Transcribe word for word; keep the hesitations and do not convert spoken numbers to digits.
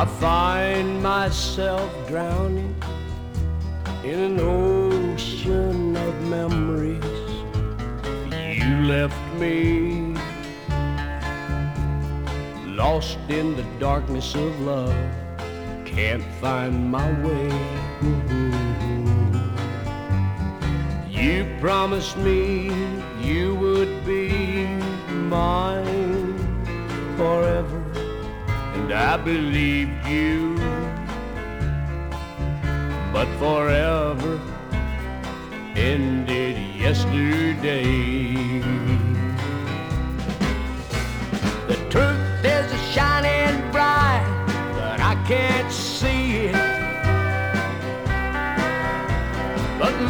I find myself drowning in an ocean of memories. You left me lost in the darkness of love, can't find my way. You promised me you would be mine forever, and I believed you, but forever ended yesterday.